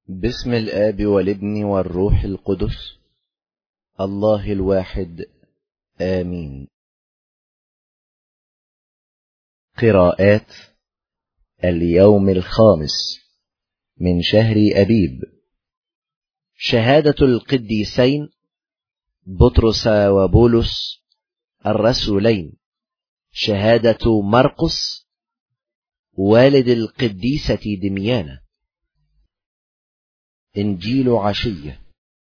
باسم الآب والابن والروح القدس الله الواحد آمين. قراءات اليوم الخامس من شهر أبيب. شهادة القديسين بطرس وبولس الرسولين، شهادة مرقس والد القديسة دميانة. إنجيل عشية.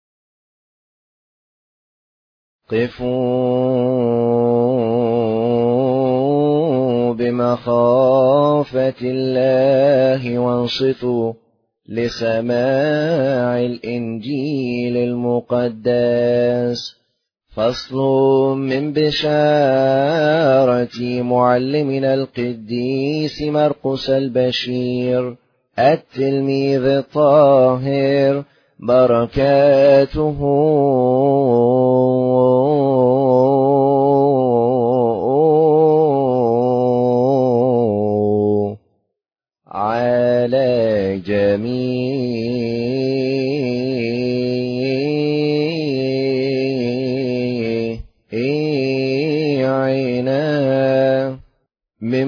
قفوا بمخافة الله وانصتوا لسماع الإنجيل المقدس. فصل من بشارة معلمنا القديس مرقس البشير التلميذ الطاهر، بركاته على جميعنا. من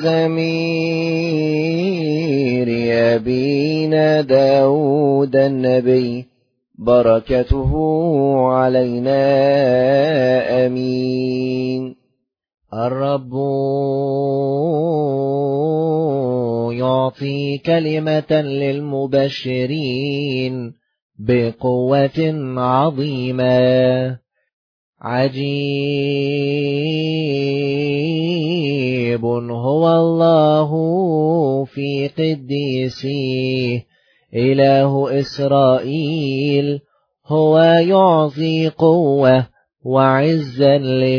مزامير أبينا داود النبي، بركته علينا آمين. الرب يعطي كلمة للمبشرين بقوة عظيمة. عجيب هو الله في قديسيه، إله إسرائيل، هو يعطي قوة وعزا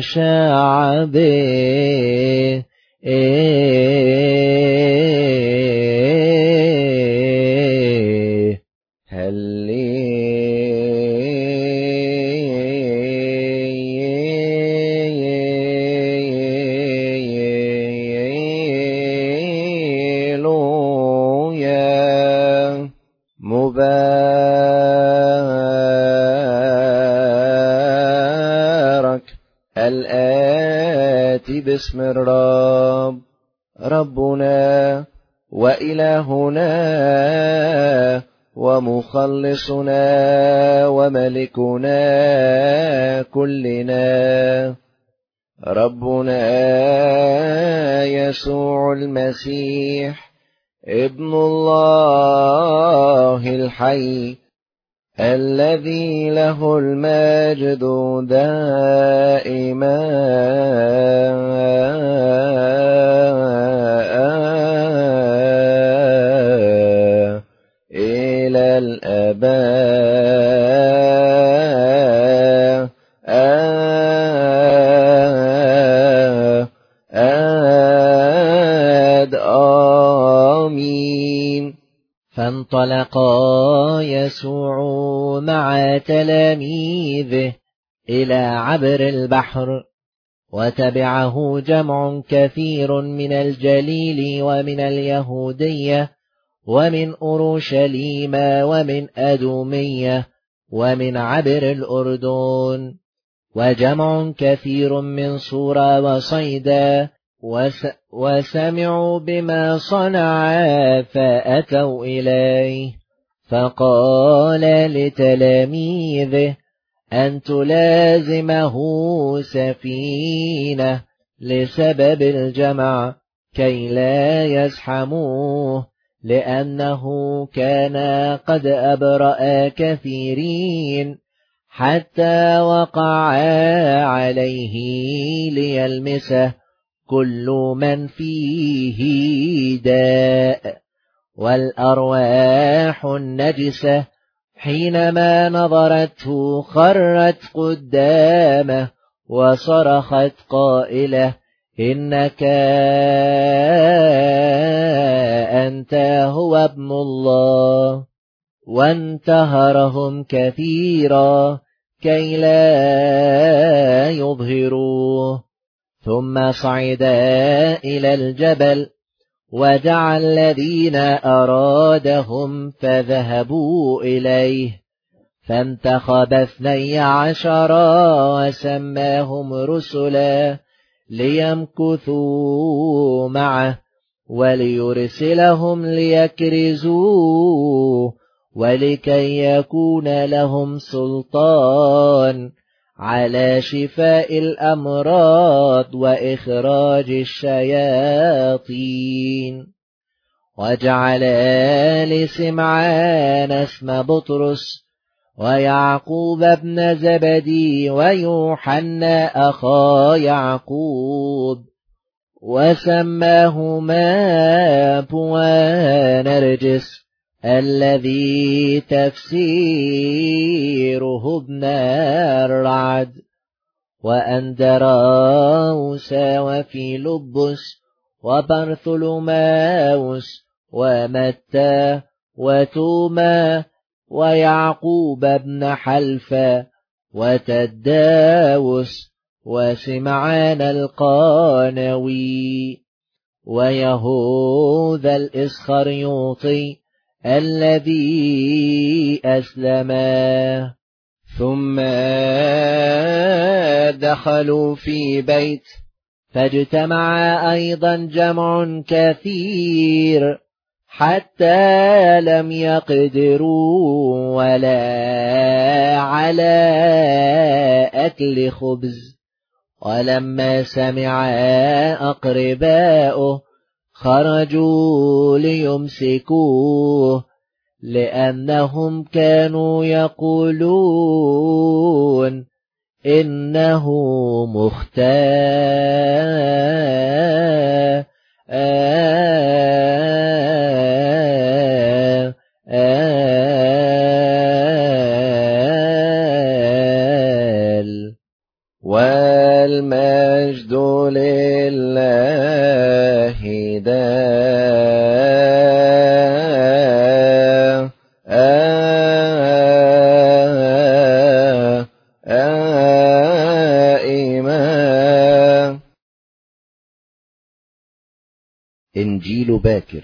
لشعبه. مبارك الآتي باسم الرب، ربنا وإلهنا ومخلصنا وملكنا كلنا، ربنا يسوع المسيح ابن الله الحي، الذي له المجد دائما إلى الآباء آمين. فانطلقا يسوع مع تلاميذه إلى عبر البحر، وتبعه جمع كثير من الجليل ومن اليهودية ومن أورشليم ومن أدومية ومن عبر الأردن، وجمع كثير من صورة وصيدا، وسمعوا بما صنع فأتوا إليه. فقال لتلاميذه أن تلازمه سفينة لسبب الجمع كي لا يزحموه، لأنه كان قد أبرأ كثيرين حتى وقع عليه ليلمسه كل من فيه داء. والأرواح النجسة حينما نظرته خرت قدامه وصرخت قائلة: إنك أنت هو ابن الله. وانتهرهم كثيرا كي لا يظهروه. ثم صعدا إلى الجبل ودعا الذين أرادهم فذهبوا إليه، فانتخب 12 وسماهم رسلا ليمكثوا معه وليرسلهم ليكرزوه، ولكي يكون لهم سلطان على شفاء الأمراض وإخراج الشياطين. وجعل لسمعان اسم بطرس ويعقوب ابن زبدي ويوحنا أخا يعقوب، وسماهما بوانرجس الذي تفسيره ابن الرعد، وأندراوس وفيلبس وبرثلماوس ومتى وتوما ويعقوب بن حلفة وتداوس وسمعان القانوي ويهوذا الإسخريوطي الذي أسلما. ثم دخلوا في بيت، فاجتمع أيضا جمع كثير حتى لم يقدروا ولا على أكل خبز. ولما سمع أقرباؤه خرجوا ليمسكوه، لأنهم كانوا يقولون إنه مختال. والمجد لله دائما. إنجيل باكر.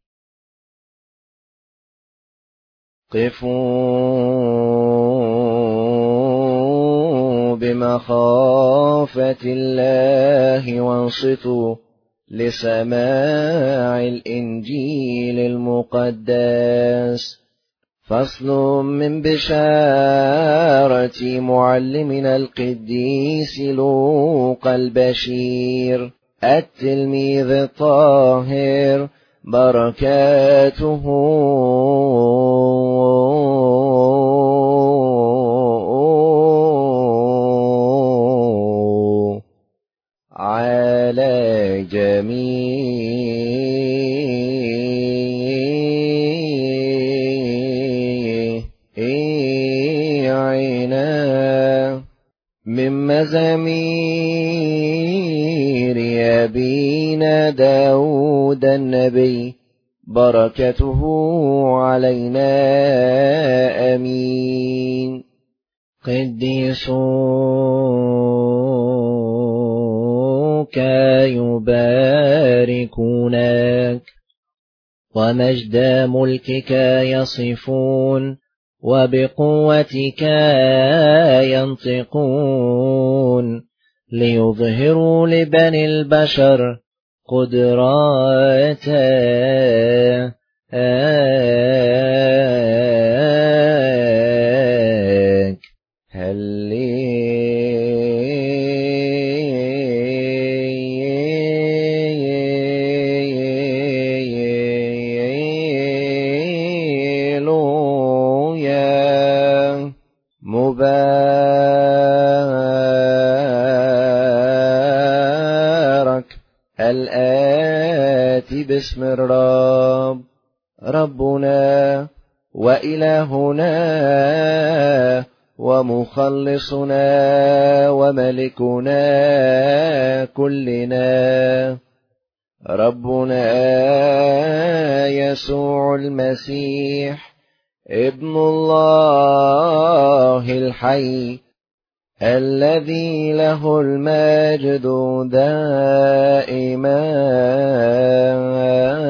قفوا بمخافة الله وانصتوا لسماع الإنجيل المقدس. فصل من بشارة معلمنا القديس لوقا البشير التلميذ الطاهر، بركاته على جميعنا. من مزامير أبينا داود النبي، بركته علينا آمين. قديسوك يباركونك، ومجد ملكك يصفون، وبقوتك ينطقون، ليظهروا لبني البشر قدراتك. مبارك الآتي باسم الرب، ربنا وإلهنا ومخلصنا وملكنا كلنا، ربنا يسوع المسيح ابن الله الحي، الذي له المجد دائما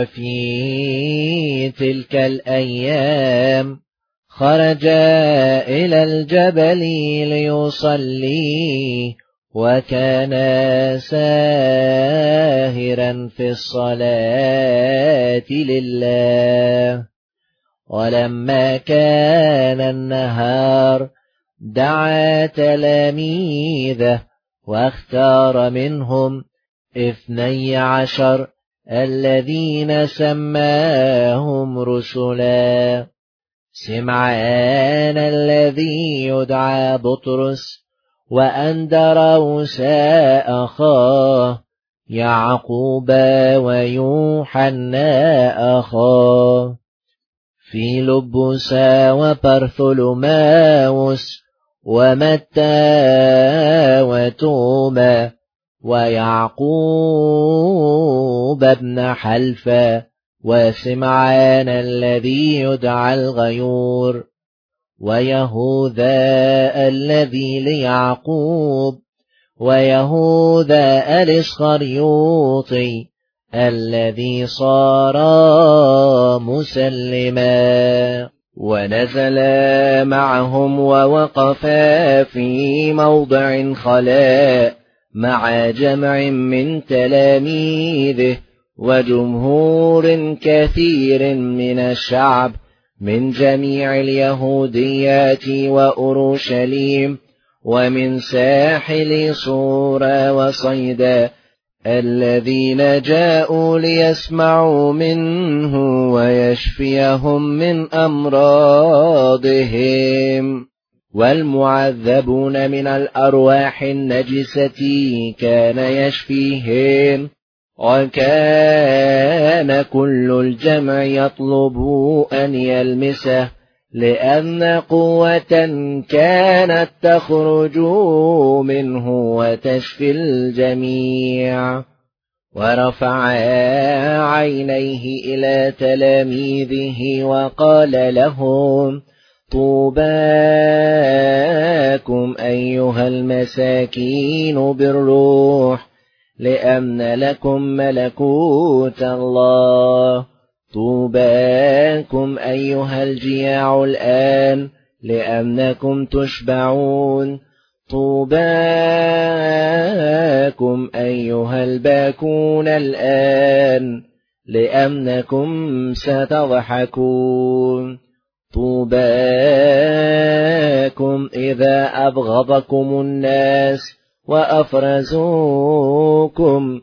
في تلك الأيام خرج إلى الجبل ليصلي، وكان ساهرا في الصلاة لله. ولما كان النهار دعا تلاميذه، واختار منهم 12 الذين سماهم رسلا: سمعان الذي يدعى بطرس، وأندروس أخاه، يعقوب ويوحنا أخاه، فيلبس وبرثولماوس، ومتى وتوما، ويعقوب ابن حلفة، وسمعان الذي يدعى الغيور، ويهوذا الذي ليعقوب، ويهوذا الإسخريوطي الذي صار مسلما. ونزل معهم ووقف في موضع خلاء مع جمع من تلاميذه وجمهور كثير من الشعب من جميع اليهوديات وأورشليم، ومن ساحل صور وصيدا، الذين جاءوا ليسمعوا منه ويشفيهم من أمراضهم. والمعذبون من الأرواح النجسة كان يشفيهم. وكان كل الجمع يطلب أن يلمسه، لأن قوة كانت تخرج منه وتشفي الجميع. ورفع عينيه إلى تلاميذه وقال لهم: طوباكم أيها المساكين بالروح، لأن لكم ملكوت الله. طوباكم أيها الجياع الآن، لأنكم تشبعون. طوباكم أيها الباكون الآن، لأنكم ستضحكون. طوباكم إذا أبغضكم الناس وأفرزوكم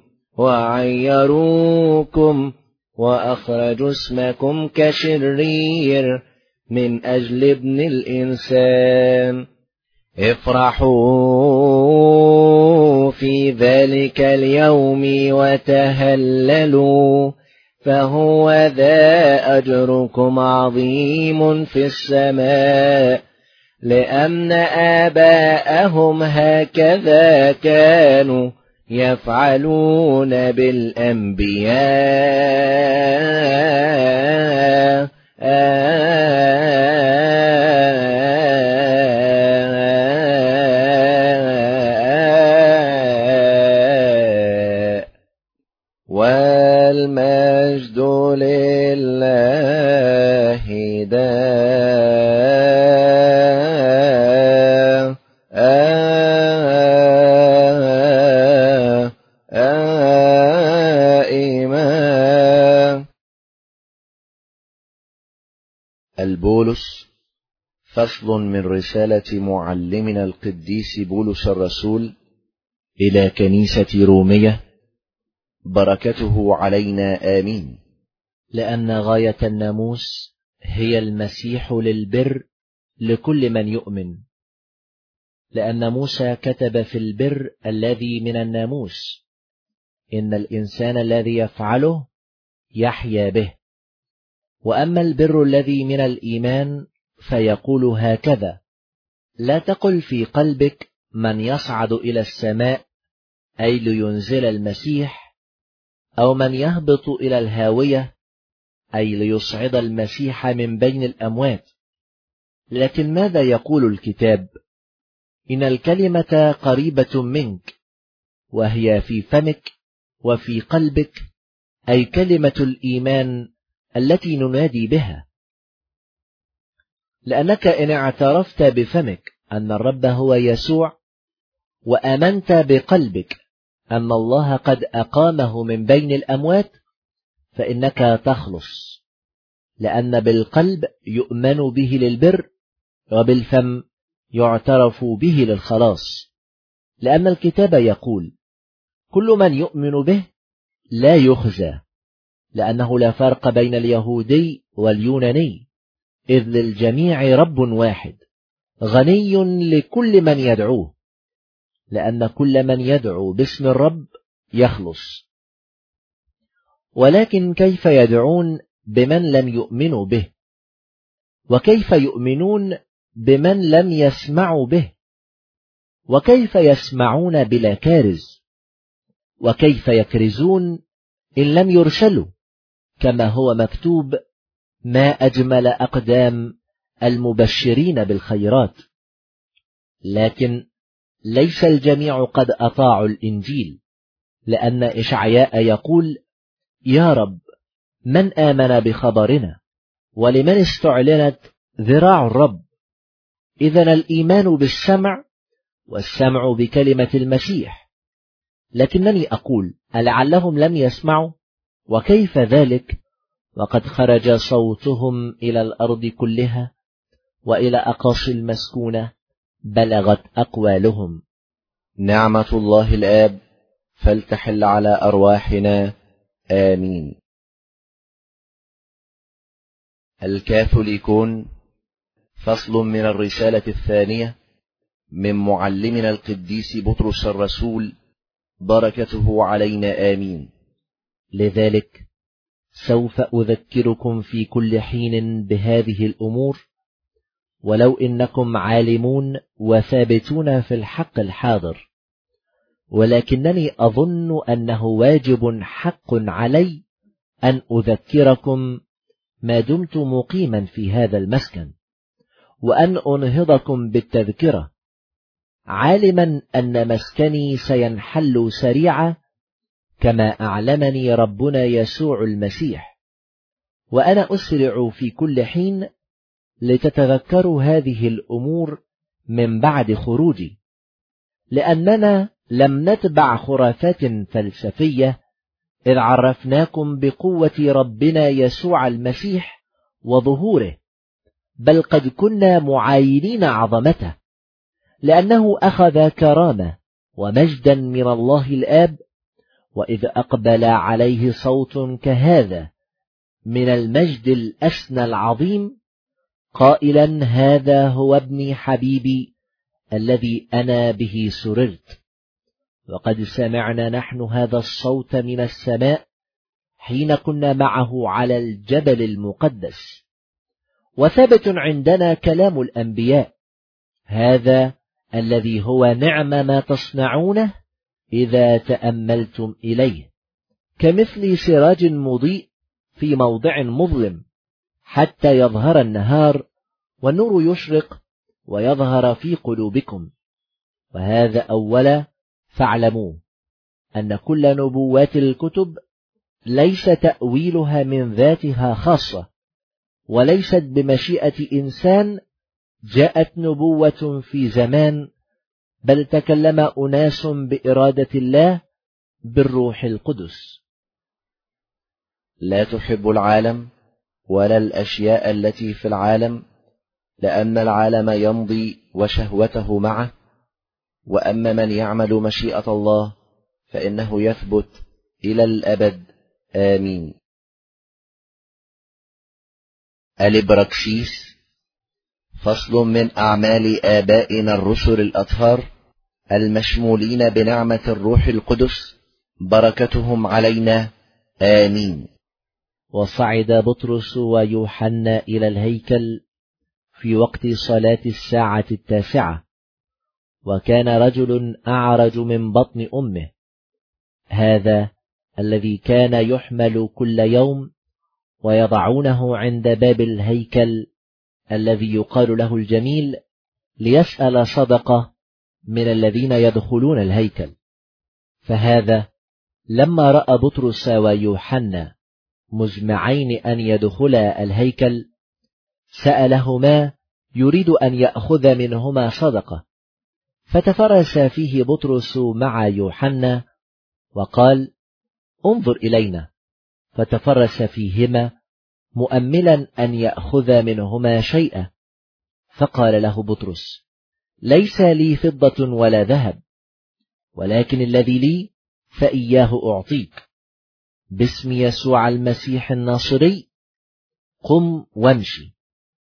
وعيروكم وأخرجوا اسمكم كشرير من أجل ابن الإنسان. افرحوا في ذلك اليوم وتهللوا، فهو ذا أجركم عظيم في السماء، لأن آباءهم هكذا كانوا يفعلون بالأنبياء. والمجد لله دائما. البولس. فصل من رسالة معلمنا القديس بولس الرسول إلى كنيسة رومية، بركته علينا آمين. لأن غاية الناموس هي المسيح للبر لكل من يؤمن، لأن موسى كتب في البر الذي من الناموس: إن الإنسان الذي يفعله يحيا به. وأما البر الذي من الإيمان فيقول هكذا: لا تقل في قلبك من يصعد إلى السماء، أي لينزل المسيح، أو من يهبط إلى الهاوية، أي ليصعد المسيح من بين الأموات. لكن ماذا يقول الكتاب؟ إن الكلمة قريبة منك، وهي في فمك وفي قلبك، أي كلمة الإيمان التي ننادي بها. لأنك إن اعترفت بفمك أن الرب هو يسوع وآمنت بقلبك أن الله قد أقامه من بين الأموات فإنك تخلص، لأن بالقلب يؤمن به للبر وبالفم يعترف به للخلاص. لأن الكتاب يقول: كل من يؤمن به لا يخزى، لأنه لا فرق بين اليهودي واليوناني، إذ للجميع رب واحد غني لكل من يدعوه، لأن كل من يدعو باسم الرب يخلص. ولكن كيف يدعون بمن لم يؤمنوا به؟ وكيف يؤمنون بمن لم يسمعوا به؟ وكيف يسمعون بلا كارز؟ وكيف يكرزون إن لم يرسلوا؟ كما هو مكتوب: ما أجمل أقدام المبشرين بالخيرات. لكن ليس الجميع قد أطاعوا الإنجيل، لأن إشعياء يقول: يا رب، من آمن بخبرنا؟ ولمن استعلنت ذراع الرب؟ إذن الإيمان بالسمع، والسمع بكلمة المسيح. لكنني أقول: ألعلهم لم يسمعوا؟ وكيف ذلك وقد خرج صوتهم إلى الأرض كلها، وإلى أقاصي المسكونة بلغت أقوالهم. نعمة الله الآب فلتحل على أرواحنا، آمين. الكاثوليكون، فصل من الرسالة الثانية من معلمنا القديس بطرس الرسول، بركته علينا، آمين. لذلك سوف أذكركم في كل حين بهذه الأمور، ولو إنكم عالمون وثابتون في الحق الحاضر، ولكنني أظن أنه واجب حق علي أن أذكركم ما دمت مقيما في هذا المسكن، وأن أنهضكم بالتذكرة، عالما أن مسكني سينحل سريعا كما أعلمني ربنا يسوع المسيح. وأنا أسرع في كل حين لتتذكروا هذه الأمور من بعد خروجي، لأننا لم نتبع خرافات فلسفية إذ عرفناكم بقوة ربنا يسوع المسيح وظهوره، بل قد كنا معاينين عظمته، لأنه أخذ كرامة ومجدا من الله الآب، وإذ أقبل عليه صوت كهذا من المجد الأسنى العظيم قائلا: هذا هو ابني حبيبي الذي أنا به سررت. وقد سمعنا نحن هذا الصوت من السماء حين كنا معه على الجبل المقدس، وثبت عندنا كلام الأنبياء، هذا الذي هو نعم ما تصنعونه إذا تأملتم إليه، كمثل سراج مضيء في موضع مظلم، حتى يظهر النهار والنور يشرق ويظهر في قلوبكم. وهذا أولا فاعلموا أن كل نبوات الكتب ليس تأويلها من ذاتها خاصة، وليست بمشيئة إنسان جاءت نبوة في زمان، بل تكلم أناس بإرادة الله بالروح القدس. لا تحب العالم ولا الأشياء التي في العالم، لأن العالم يمضي وشهوته معه، وأما من يعمل مشيئة الله فإنه يثبت إلى الأبد، آمين. الإبراكسيس، فصل من أعمال آبائنا الرسل الأطهار المشمولين بنعمة الروح القدس، بركتهم علينا، آمين. وصعد بطرس ويوحنا إلى الهيكل في وقت صلاة الساعة 9، وكان رجل أعرج من بطن أمه، هذا الذي كان يحمل كل يوم ويضعونه عند باب الهيكل الذي يقال له الجميل، ليسأل صدقة من الذين يدخلون الهيكل. فهذا لما رأى بطرس ويوحنا مزمعين أن يدخلا الهيكل سألهما يريد أن يأخذ منهما صدقة، فتفرس فيه بطرس مع يوحنا وقال: انظر إلينا. فتفرس فيهما مؤملا أن يأخذ منهما شيئا. فقال له بطرس: ليس لي فضة ولا ذهب، ولكن الذي لي فإياه أعطيك. باسم يسوع المسيح الناصري قم وامشي.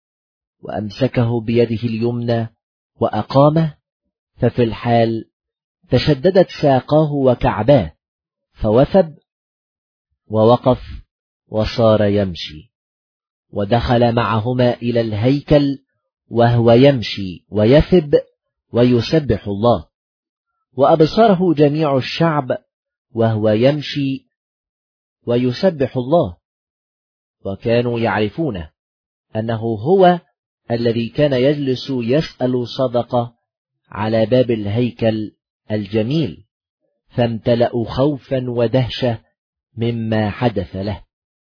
وأمسكه بيده اليمنى وأقامه، ففي الحال تشددت ساقاه وكعباه، فوثب ووقف وصار يمشي. ودخل معهما إلى الهيكل وهو يمشي ويثب ويسبح الله، وأبصره جميع الشعب وهو يمشي ويسبح الله، وكانوا يعرفونه أنه هو الذي كان يجلس يسأل صدقة على باب الهيكل الجميل، فامتلأوا خوفا ودهشة مما حدث له.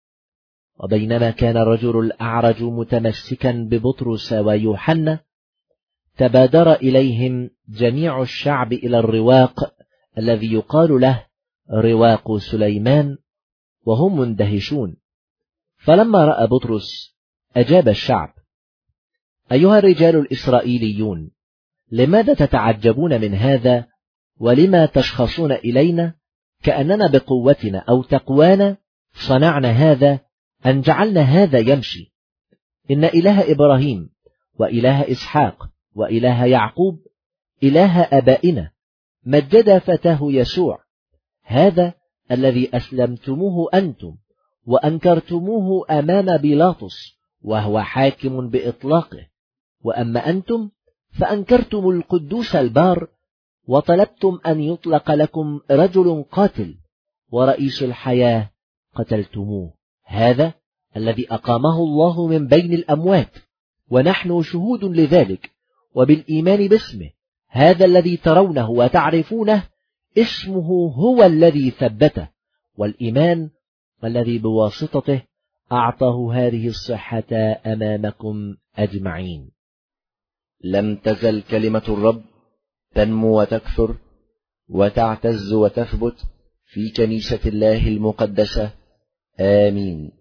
وبينما كان الرجل الأعرج متمسكا ببطرس ويوحنا، تبادر إليهم جميع الشعب إلى الرواق الذي يقال له رواق سليمان، وهم مندهشون. فلما رأى بطرس أجاب الشعب: أيها الرجال الإسرائيليون، لماذا تتعجبون من هذا؟ ولما تشخصون إلينا كأننا بقوتنا أو تقوانا صنعنا هذا أن جعلنا هذا يمشي؟ إن إله إبراهيم وإله إسحاق وإله يعقوب إله آبائنا مجد فتاه يسوع، هذا الذي أسلمتموه أنتم وأنكرتموه أمام بيلاطس وهو حاكم بإطلاقه. وأما أنتم فأنكرتم القدوس البار، وطلبتم أن يطلق لكم رجل قاتل، ورئيس الحياة قتلتموه، هذا الذي أقامه الله من بين الأموات، ونحن شهود لذلك وبالإيمان باسمه. هذا الذي ترونه وتعرفونه اسمه هو الذي ثبته، والإيمان الذي بواسطته أعطاه هذه الصحة أمامكم أجمعين. لم تزل كلمة الرب تنمو وتكثر وتعتز وتثبت في كنيسة الله المقدسة. آمين.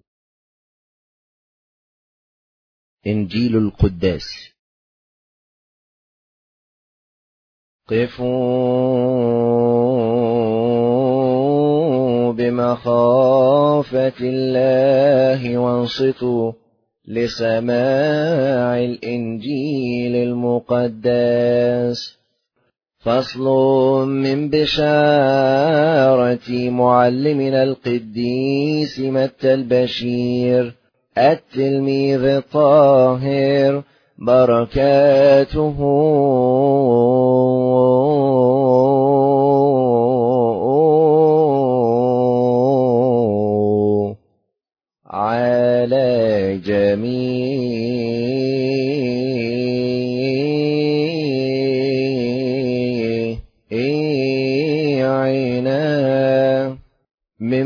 إنجيل القداس. قفوا بمخافة الله وانصتوا لسماع الإنجيل المقدس. فصل من بشارة معلمنا القديس متى البشير التلميذ الطاهر، بركاته على جميعنا. من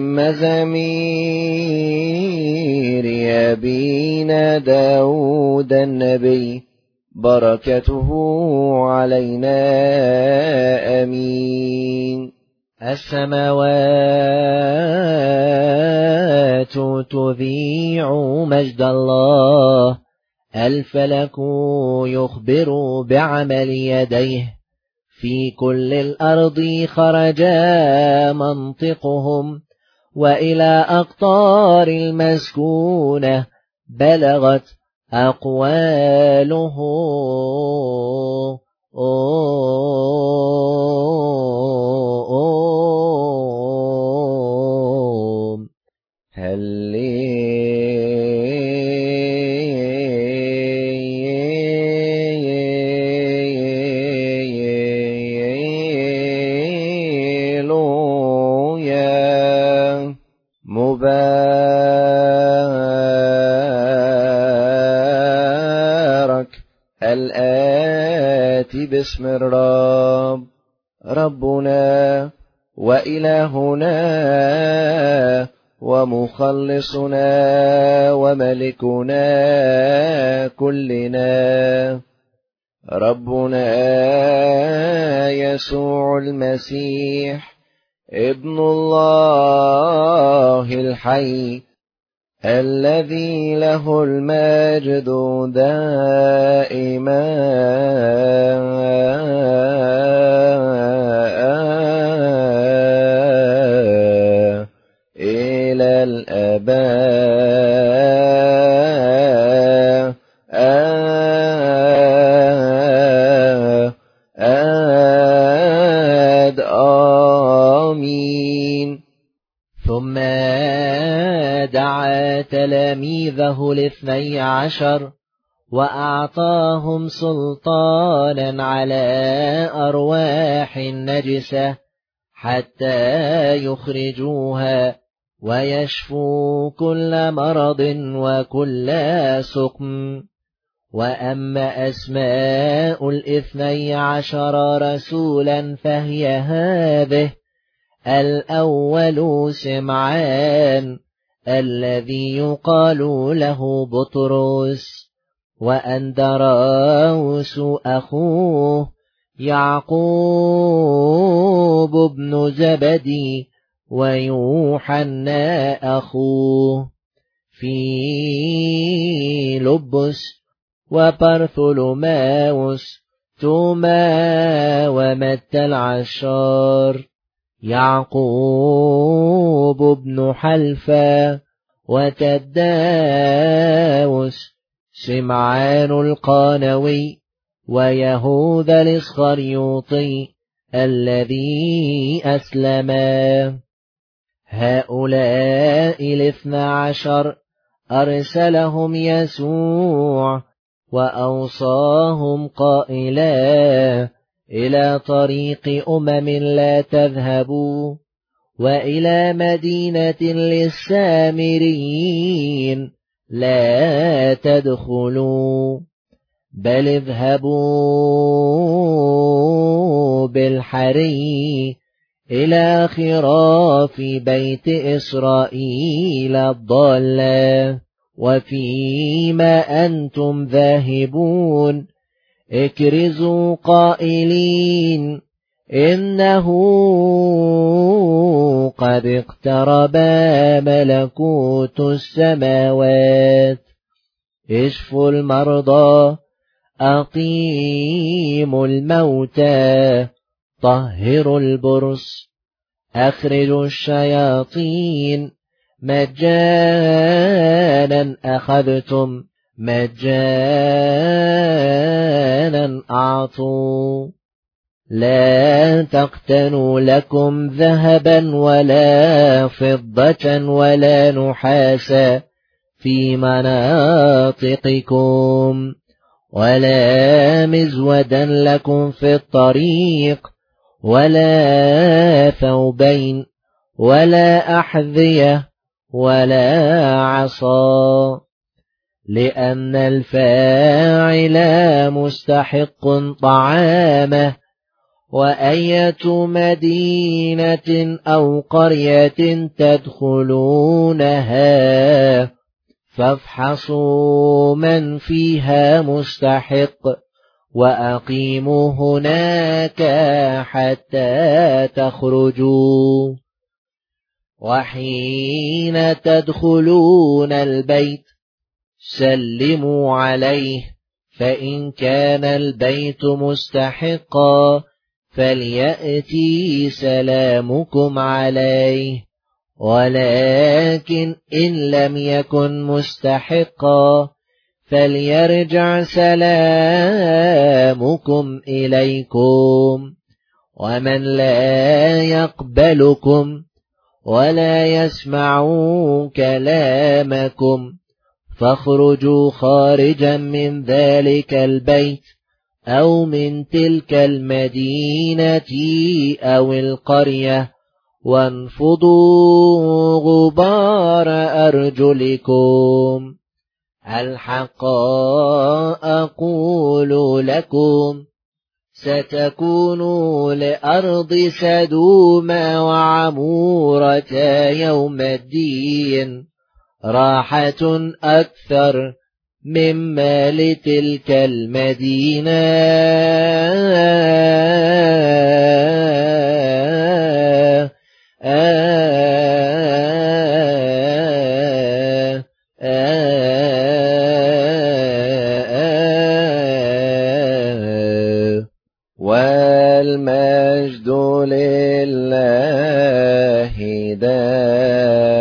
مزامير أبينا داود النبي، بركته علينا. آمين. السماوات تذيع مجد الله، الفلك يخبر بعمل يديه، في كل الأرض خرج منطقهم، وإلى أقطار المسكونة بلغت أقواله. مبارك الآتي باسم الرب، ربنا وإلهنا ومخلصنا وملكنا كلنا ربنا يسوع المسيح ابن الله الحي الذي له المجد دائما إلى الآباء آمين. ثم دعا تلاميذه الاثني عشر وأعطاهم سلطانا على أرواح النجسة حتى يخرجوها ويشفوا كل مرض وكل سقم. وأما أسماء الاثني عشر رسولا فهي هذه: الأول سمعان الذي يقال له بطرس، وأندراوس أخوه، يعقوب بن زبدي، ويوحنا أخوه، فيلبس وبرثولماوس، توما ومتى العشار، يعقوب بن حلفة، وتداوس، سمعان القانوي، ويهوذا الإسخريوطي الذي أسلما. هؤلاء الاثنى عشر أرسلهم يسوع وأوصاهم قائلا: إلى طريق لا تذهبوا، وإلى مدينة للسامريين لا تدخلوا، بل اذهبوا بالحري إلى خراف بيت إسرائيل الضالة. وفيما أنتم ذاهبون اكرزوا قائلين: إنه قد اقترب ملكوت السماوات. اشفوا المرضى، أقيموا الموتى، طهروا البرص، أخرجوا الشياطين، مجانا أخذتم، مجانا أعطوا. لا تقتنوا لكم ذهبا ولا فضة ولا نحاسا في مناطقكم، ولا مزودا لكم في الطريق، ولا ثوبين، ولا أحذية، ولا عصا، لأن الفاعل مستحق طعامه. وأية مدينة أو قرية تدخلونها فافحصوا من فيها مستحق، وأقيموا هناك حتى تخرجوا. وحين تدخلون البيت سلموا عليه، فإن كان البيت مستحقا فليأتي سلامكم عليه، ولكن إن لم يكن مستحقا فليرجع سلامكم إليكم. ومن لا يقبلكم ولا يسمع كلامكم فاخرجوا خارجا من ذلك البيت أو من تلك المدينة أو القرية، وانفضوا غبار أرجلكم. الحق أقول لكم، ستكون لأرض سدوم وعمورة يوم الدين راحة أكثر مما لتلك المدينة. والمجد لله دائما.